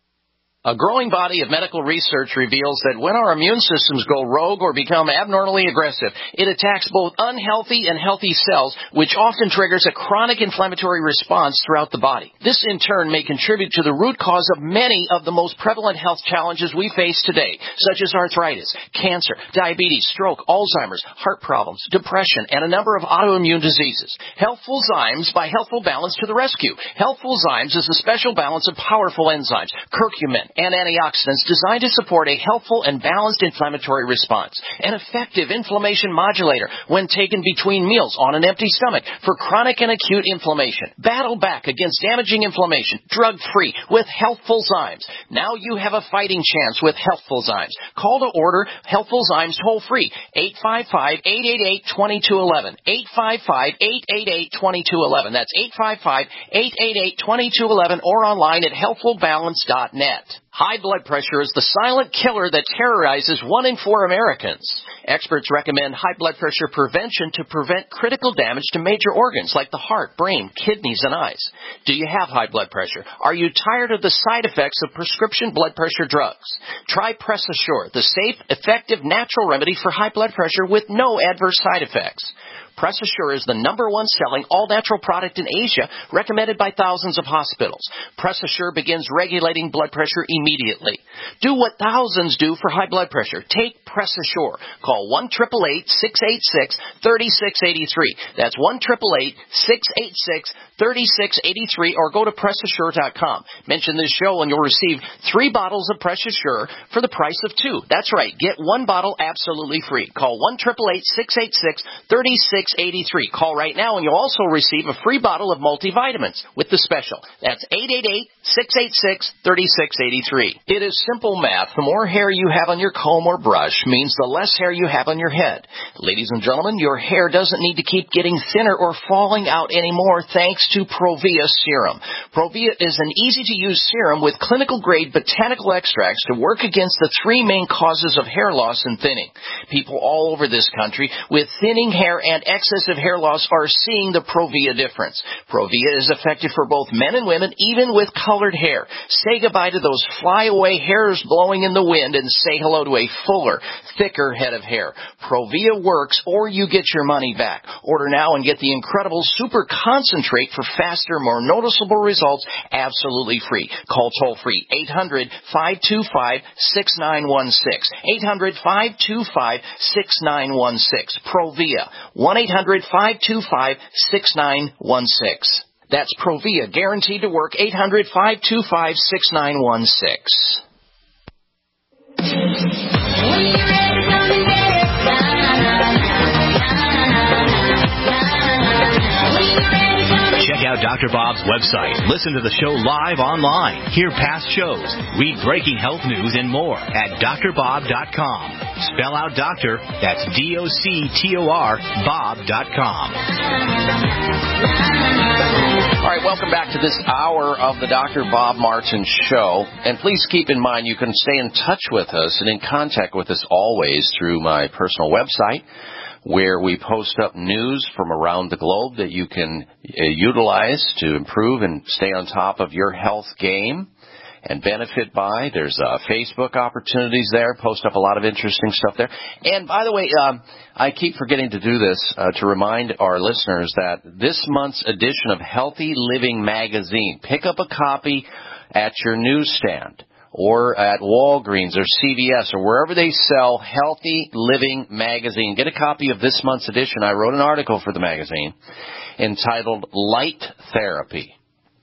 A growing body of medical research reveals that when our immune systems go rogue or become abnormally aggressive, it attacks both unhealthy and healthy cells, which often triggers a chronic inflammatory response throughout the body. This, in turn, may contribute to the root cause of many of the most prevalent health challenges we face today, such as arthritis, cancer, diabetes, stroke, Alzheimer's, heart problems, depression, and a number of autoimmune diseases. Healthful Zymes by Healthful Balance to the rescue. Healthful Zymes is a special balance of powerful enzymes, curcumin, and antioxidants designed to support a healthful and balanced inflammatory response. An effective inflammation modulator when taken between meals on an empty stomach for chronic and acute inflammation. Battle back against damaging inflammation, drug-free with Healthful Zymes. Now you have a fighting chance with Healthful Zymes. Call to order Healthful Zymes toll-free, eight five five, eight eight eight, two two one one, eight five five, eight eight eight, two two one one. That's eight five five, eight eight eight, two two one one or online at healthful balance dot net. High blood pressure is the silent killer that terrorizes one in four Americans. Experts recommend high blood pressure prevention to prevent critical damage to major organs like the heart, brain, kidneys, and eyes. Do you have high blood pressure? Are you tired of the side effects of prescription blood pressure drugs? Try Press Assure, the safe, effective, natural remedy for high blood pressure with no adverse side effects. Press Assure is the number one selling all-natural product in Asia, recommended by thousands of hospitals. Press Assure begins regulating blood pressure immediately. Do what thousands do for high blood pressure. Take Press Assure. Call one eight eight eight, six eight six, three six eight three. That's one eight eight eight, six eight six, three six eight three or go to press assure dot com. Mention this show and you'll receive three bottles of Press Assure for the price of two. That's right. Get one bottle absolutely free. Call one eight eight eight, six eight six, three six eight three. Call right now and you'll also receive a free bottle of multivitamins with the special. That's eight eight eight, six eight six, three six eight three. It is simple math. The more hair you have on your comb or brush means the less hair you have on your head. Ladies and gentlemen, your hair doesn't need to keep getting thinner or falling out anymore thanks to Provia Serum. Provia is an easy-to-use serum with clinical-grade botanical extracts to work against the three main causes of hair loss and thinning. People all over this country with thinning hair and excessive hair loss are seeing the Provia difference. Provia is effective for both men and women, even with colored hair. Say goodbye to those flyaway hairs blowing in the wind and say hello to a fuller, thicker head of hair. Provia works or you get your money back. Order now and get the incredible super concentrate for faster, more noticeable results absolutely free. Call toll free eight hundred, five two five, six nine one six. eight hundred, five two five, six nine one six. Provia. one eight hundred, five two five, six nine one six. That's Provia, guaranteed to work. eight hundred, five two five, six nine one six. Check out Doctor Bob's website, listen to the show live online, hear past shows, read breaking health news, and more at D R bob dot com. Spell out doctor, that's D O C T O R, Bob dot com. All right, welcome back to this hour of the Doctor Bob Martin Show. And please keep in mind you can stay in touch with us and in contact with us always through my personal website, where we post up news from around the globe that you can uh, utilize to improve and stay on top of your health game and benefit by. There's uh, Facebook opportunities there. Post up a lot of interesting stuff there. And by the way, um, I keep forgetting to do this uh, to remind our listeners that this month's edition of Healthy Living Magazine, pick up a copy at your newsstand or at Walgreens or C V S or wherever they sell Healthy Living Magazine. Get a copy of this month's edition. I wrote an article for the magazine entitled Light Therapy,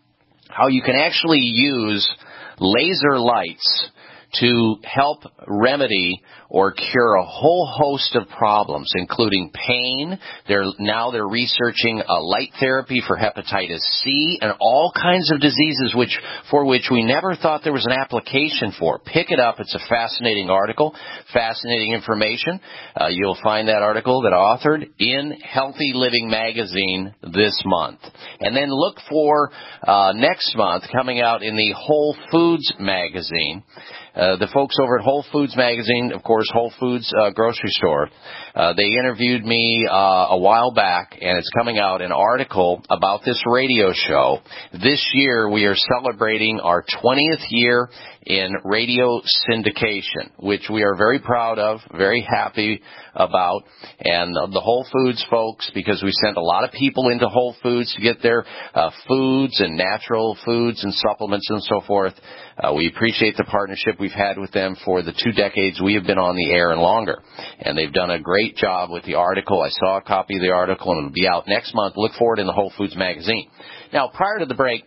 how you can actually use laser lights to help remedy or cure a whole host of problems, including pain. They're now they're researching a light therapy for hepatitis C and all kinds of diseases which for which we never thought there was an application for. Pick it up. It's a fascinating article, fascinating information. Uh, you'll find that article that I authored in Healthy Living Magazine this month. And then look for uh, next month coming out in the Whole Foods Magazine. Uh, the folks over at Whole Foods Magazine, of course, Whole Foods uh, grocery store, uh, they interviewed me uh, a while back, and it's coming out an article about this radio show. This year, we are celebrating our twentieth year in radio syndication, which we are very proud of, very happy about. And the Whole Foods folks, because we sent a lot of people into Whole Foods to get their uh, foods and natural foods and supplements and so forth. Uh, we appreciate the partnership we've had with them for the two decades we have been on the air and longer. And they've done a great job with the article. I saw a copy of the article, and it'll be out next month. Look for it in the Whole Foods magazine. Now, prior to the break,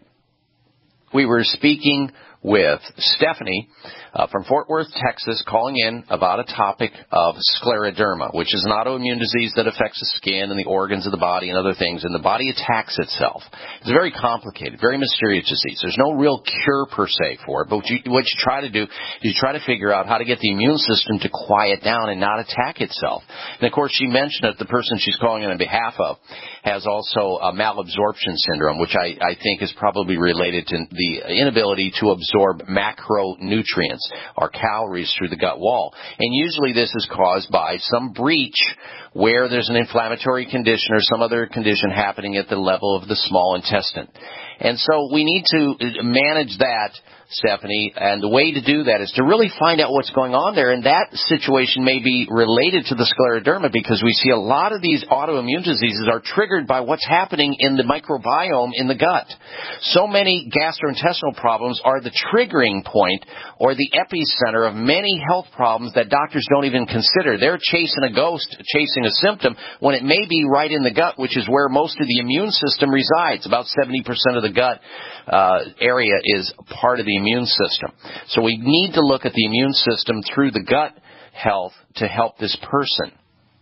we were speaking with Stephanie uh, from Fort Worth, Texas, calling in about a topic of scleroderma, which is an autoimmune disease that affects the skin and the organs of the body and other things, and the body attacks itself. It's a very complicated, very mysterious disease. There's no real cure per se for it, but what you, what you try to do is you try to figure out how to get the immune system to quiet down and not attack itself. And, of course, she mentioned that the person she's calling in on behalf of has also a malabsorption syndrome, which I, I think is probably related to the inability to absorb macronutrients or calories through the gut wall. And usually this is caused by some breach where there's an inflammatory condition or some other condition happening at the level of the small intestine. And so we need to manage that, Stephanie, and the way to do that is to really find out what's going on there, and that situation may be related to the scleroderma because we see a lot of these autoimmune diseases are triggered by what's happening in the microbiome in the gut. So many gastrointestinal problems are the triggering point or the epicenter of many health problems that doctors don't even consider. They're chasing a ghost, chasing a symptom, when it may be right in the gut, which is where most of the immune system resides. About seventy percent of the gut uh, area is part of the immune system. So we need to look at the immune system through the gut health to help this person.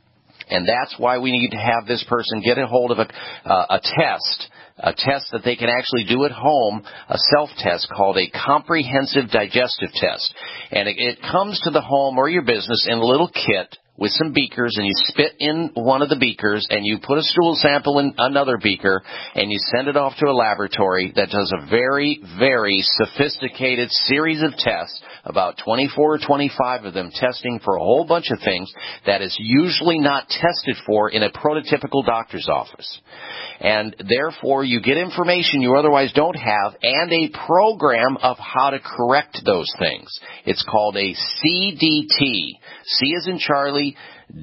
And that's why we need to have this person get a hold of a, uh, a test, a test that they can actually do at home, a self-test called a comprehensive digestive test. And it, it comes to the home or your business in a little kit with some beakers, and you spit in one of the beakers, and you put a stool sample in another beaker, and you send it off to a laboratory that does a very, very sophisticated series of tests, about twenty-four or twenty-five of them, testing for a whole bunch of things that is usually not tested for in a prototypical doctor's office. And therefore, you get information you otherwise don't have and a program of how to correct those things. It's called a C D T. C is in Charlie,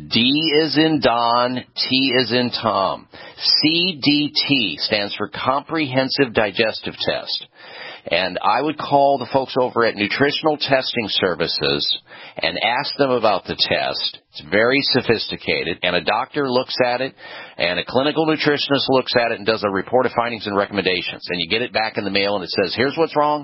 D is in Don, T is in Tom. C D T stands for Comprehensive Digestive Test. And I would call the folks over at Nutritional Testing Services and ask them about the test. It's very sophisticated, and a doctor looks at it, and a clinical nutritionist looks at it and does a report of findings and recommendations. And you get it back in the mail, and it says, here's what's wrong,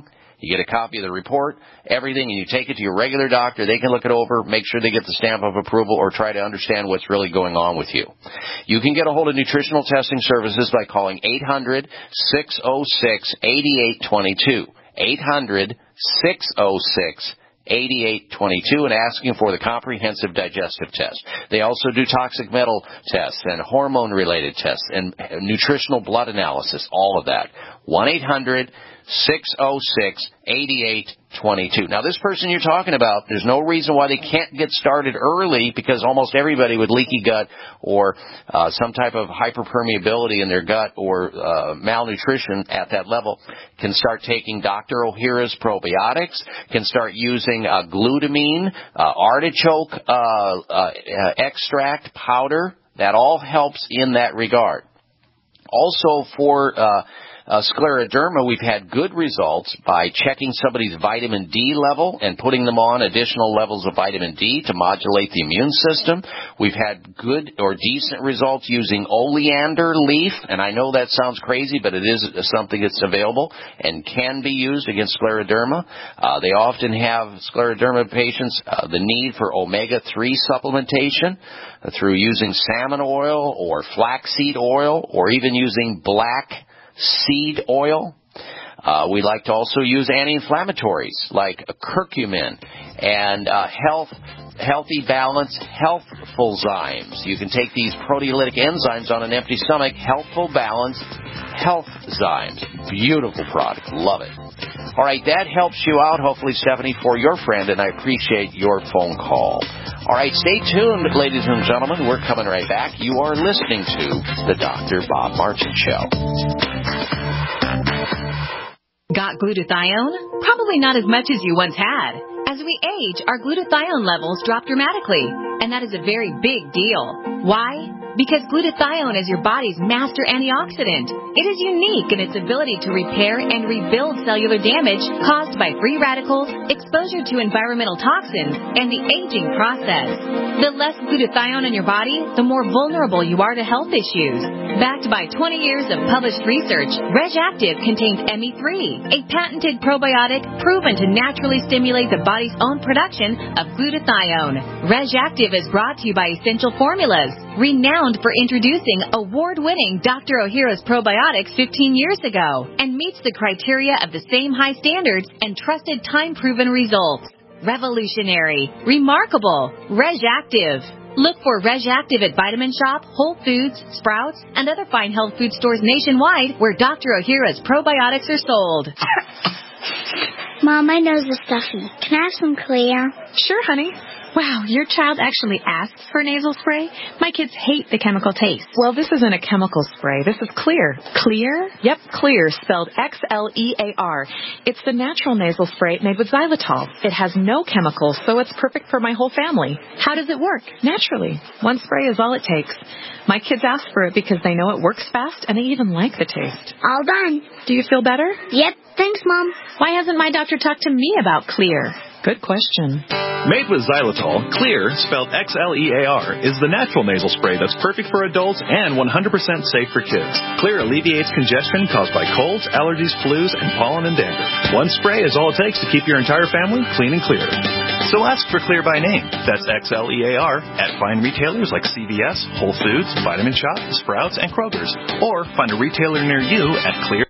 You get a copy of the report, everything, and you take it to your regular doctor. They can look it over, make sure they get the stamp of approval, or try to understand what's really going on with you. You can get a hold of Nutritional Testing Services by calling eight hundred, six oh six, eight eight two two. eight hundred, six oh six, eight eight two two and asking for the comprehensive digestive test. They also do toxic metal tests and hormone-related tests and nutritional blood analysis, all of that. one eight hundred, six oh six, eight eight two two. Now, this person you're talking about, there's no reason why they can't get started early, because almost everybody with leaky gut or uh, some type of hyperpermeability in their gut or uh, malnutrition at that level can start taking Doctor Ohhira's probiotics, can start using uh, glutamine, uh, artichoke uh, uh, extract powder. That all helps in that regard. Also, for uh, Uh, scleroderma, we've had good results by checking somebody's vitamin D level and putting them on additional levels of vitamin D to modulate the immune system. We've had good or decent results using oleander leaf, and I know that sounds crazy, but it is something that's available and can be used against scleroderma. Uh, they often have scleroderma patients uh, the need for omega three supplementation uh, through using salmon oil or flaxseed oil, or even using black seed oil. Uh, we like to also use anti-inflammatories like curcumin and uh, health, healthy balance, healthful zymes. You can take these proteolytic enzymes on an empty stomach. Healthful balance, health zymes. Beautiful product. Love it. All right, that helps you out, hopefully, Stephanie, for your friend, and I appreciate your phone call. All right, stay tuned, ladies and gentlemen. We're coming right back. You are listening to the Doctor Bob Martin Show. Got glutathione? Probably not as much as you once had. As we age, our glutathione levels drop dramatically, and that is a very big deal. Why? Because glutathione is your body's master antioxidant. It is unique in its ability to repair and rebuild cellular damage caused by free radicals, exposure to environmental toxins, and the aging process. The less glutathione in your body, the more vulnerable you are to health issues. Backed by twenty years of published research, RegActive contains M E three, a patented probiotic proven to naturally stimulate the body's own production of glutathione. RegActive is brought to you by Essential Formulas, renowned for introducing award-winning Doctor Ohhira's probiotics fifteen years ago, and meets the criteria of the same high standards and trusted time-proven results. Revolutionary, remarkable, RegActive. Look for RegActive at Vitamin Shop, Whole Foods, Sprouts, and other fine health food stores nationwide where Doctor Ohhira's probiotics are sold. Mom, my nose is stuffy. Can I have some Clear? Sure, honey. Wow, your child actually asks for nasal spray? My kids hate the chemical taste. Well, this isn't a chemical spray. This is Clear. Clear? Yep, Clear, spelled X L E A R. It's the natural nasal spray made with xylitol. It has no chemicals, so it's perfect for my whole family. How does it work? Naturally. One spray is all it takes. My kids ask for it because they know it works fast, and they even like the taste. All done. Do you feel better? Yep. Thanks, Mom. Why hasn't my doctor talked to me about Clear? Good question. Made with xylitol, Clear, spelled X L E A R, is the natural nasal spray that's perfect for adults and one hundred percent safe for kids. Clear alleviates congestion caused by colds, allergies, flus, and pollen and dander. One spray is all it takes to keep your entire family clean and clear. So ask for Clear by name. That's X L E A R at fine retailers like C V S, Whole Foods, Vitamin Shop, Sprouts, and Kroger's. Or find a retailer near you at Clear.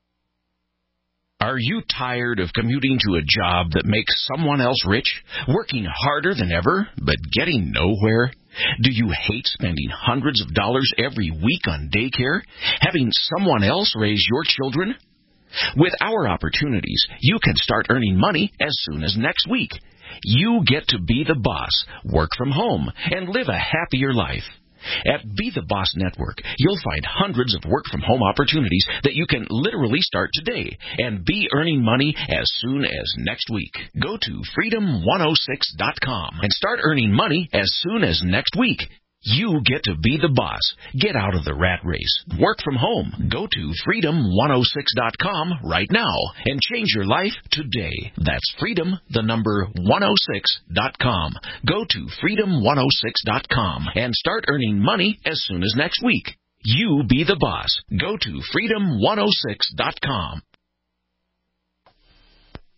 Are you tired of commuting to a job that makes someone else rich, working harder than ever, but getting nowhere? Do you hate spending hundreds of dollars every week on daycare, having someone else raise your children? With our opportunities, you can start earning money as soon as next week. You get to be the boss, work from home, and live a happier life. At Be the Boss Network, you'll find hundreds of work-from-home opportunities that you can literally start today and be earning money as soon as next week. Go to freedom one oh six dot com and start earning money as soon as next week. You get to be the boss. Get out of the rat race. Work from home. Go to freedom one oh six dot com right now and change your life today. That's freedom, the number one oh six dot com. Go to freedom one oh six dot com and start earning money as soon as next week. You be the boss. Go to freedom one oh six dot com.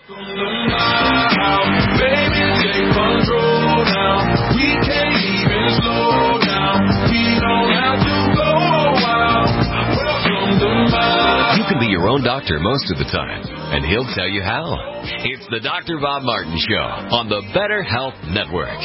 Baby, take control now. We can't even slow down. We don't have to go wild. Welcome to my... You can be your own doctor most of the time, and he'll tell you how. It's the Doctor Bob Martin Show on the Better Health Network.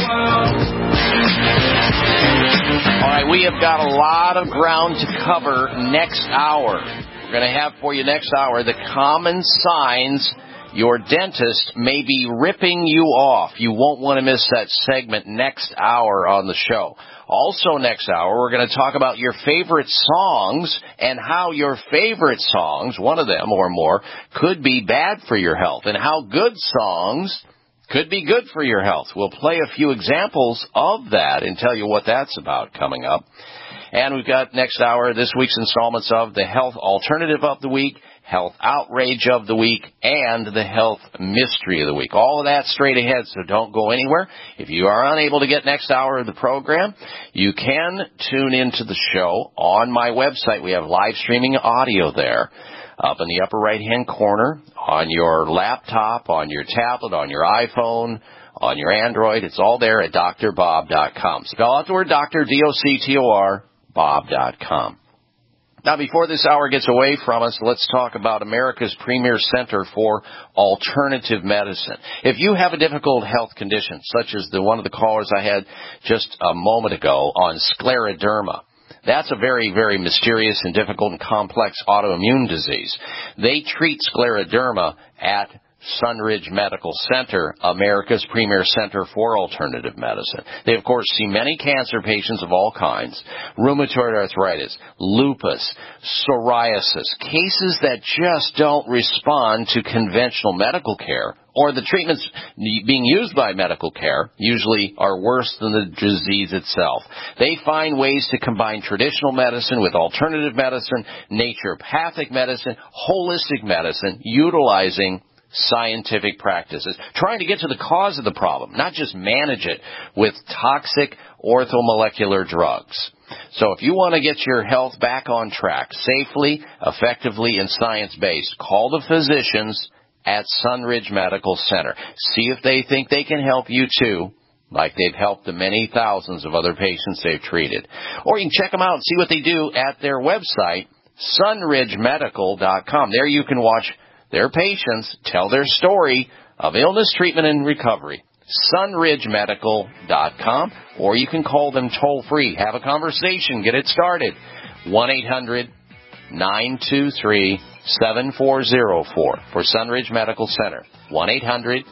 All right, we have got a lot of ground to cover next hour. We're going to have for you next hour the common signs your dentist may be ripping you off. You won't want to miss that segment next hour on the show. Also next hour, we're going to talk about your favorite songs and how your favorite songs, one of them or more, could be bad for your health, and how good songs could be good for your health. We'll play a few examples of that and tell you what that's about coming up. And we've got next hour, this week's installments of the Health Alternative of the Week, Health Outrage of the Week, and the Health Mystery of the Week. All of that straight ahead, so don't go anywhere. If you are unable to get next hour of the program, you can tune into the show on my website. We have live streaming audio there up in the upper right-hand corner on your laptop, on your tablet, on your iPhone, on your Android. It's all there at D R bob dot com. Spell out the word doctor, D O C T O R, bob dot com. Now, before this hour gets away from us, let's talk about America's premier center for alternative medicine. If you have a difficult health condition, such as the one of the callers I had just a moment ago on scleroderma, that's a very, very mysterious and difficult and complex autoimmune disease. They treat scleroderma at Sunridge Medical Center, America's premier center for alternative medicine. They, of course, see many cancer patients of all kinds, rheumatoid arthritis, lupus, psoriasis, cases that just don't respond to conventional medical care, or the treatments being used by medical care usually are worse than the disease itself. They find ways to combine traditional medicine with alternative medicine, naturopathic medicine, holistic medicine, utilizing scientific practices, trying to get to the cause of the problem, not just manage it with toxic orthomolecular drugs. So if you want to get your health back on track safely, effectively, and science-based, call the physicians at Sunridge Medical Center. See if they think they can help you too, like they've helped the many thousands of other patients they've treated. Or you can check them out and see what they do at their website, sunridge medical dot com. There you can watch their patients tell their story of illness, treatment, and recovery. sunridge medical dot com, or you can call them toll-free. Have a conversation. Get it started. one eight hundred nine two three seven four zero four for Sunridge Medical Center. one eight hundred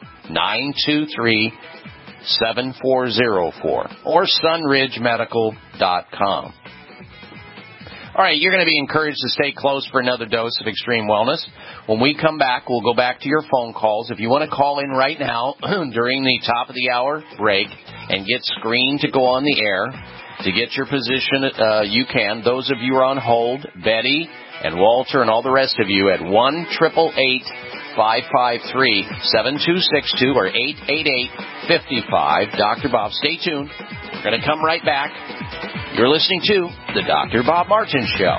nine two three seven four zero four or sunridge medical dot com. All right, you're going to be encouraged to stay close for another dose of Extreme Wellness. When we come back, we'll go back to your phone calls. If you want to call in right now during the top of the hour break and get screened to go on the air, to get your position, uh, you can. Those of you who are on hold, Betty and Walter and all the rest of you at one eight eight eight, five five three, seven two six two or eight eight eight, five five. Doctor Bob, stay tuned. We're going to come right back. You're listening to the Doctor Bob Martin Show.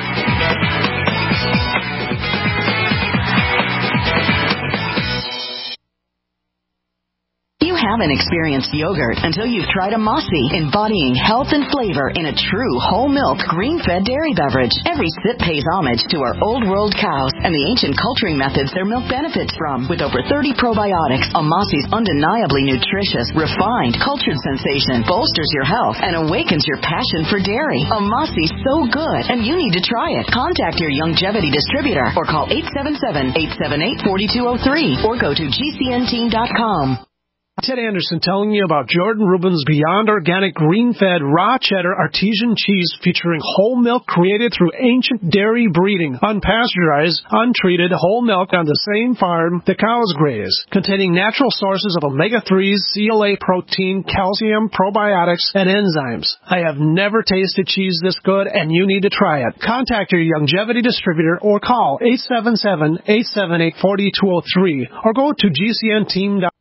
You haven't experienced yogurt until you've tried a Mossy, embodying health and flavor in a true whole milk, green-fed dairy beverage. Every sip pays homage to our old world cows and the ancient culturing methods their milk benefits from. With over thirty probiotics, a Mossy's undeniably nutritious, refined, cultured sensation bolsters your health and awakens your passion for dairy. A Mossy's so good, and you need to try it. Contact your Youngevity distributor or call eight seven seven, eight seven eight, four two zero three or go to G C N team dot com. Ted Anderson telling you about Jordan Rubin's Beyond Organic Green-Fed Raw Cheddar Artesian Cheese featuring whole milk created through ancient dairy breeding, unpasteurized, untreated whole milk on the same farm the cows graze, containing natural sources of omega threes, C L A protein, calcium, probiotics, and enzymes. I have never tasted cheese this good, and you need to try it. Contact your Youngevity distributor or call eight seven seven, eight seven eight, four two zero three or go to G C N team dot com.